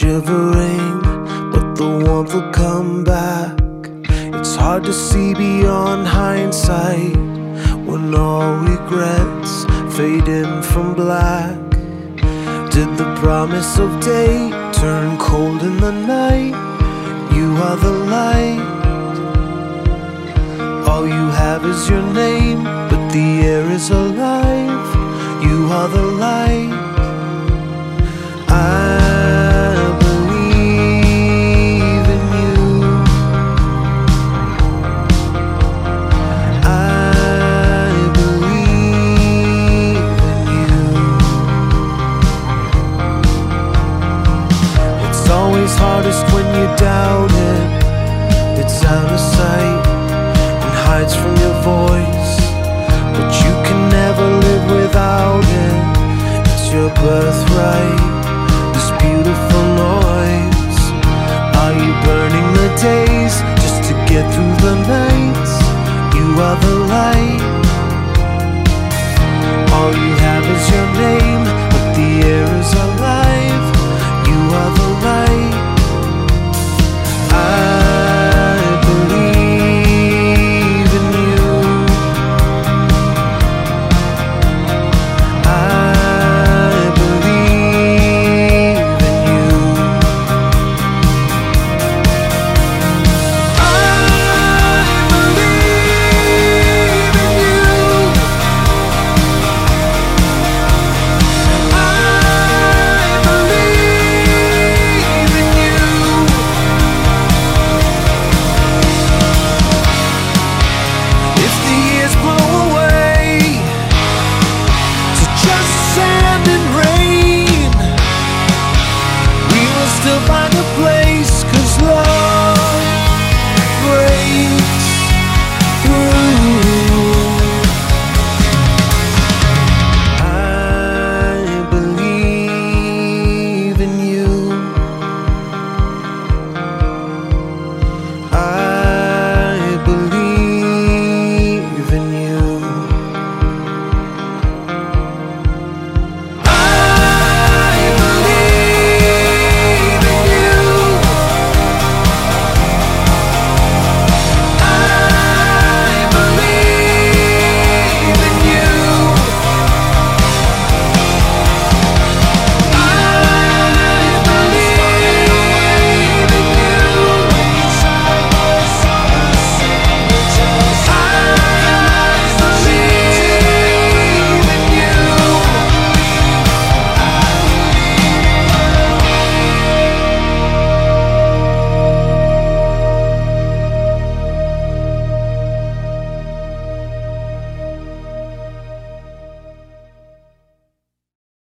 shivering, but the warmth will come back. It's hard to see beyond hindsight when all regrets fade in from black. Did the promise of day turn cold in the night? You are the light. All you have is your name, but the air is alive. You are the light. I believe in you. I believe in you. It's always hardest when you doubt it. It's out of sight and hides from your voice, but you can never live without it. It's your birthright, this beautiful noise. Are you burning the days just to get through the nights? You are the light. All you have is your name,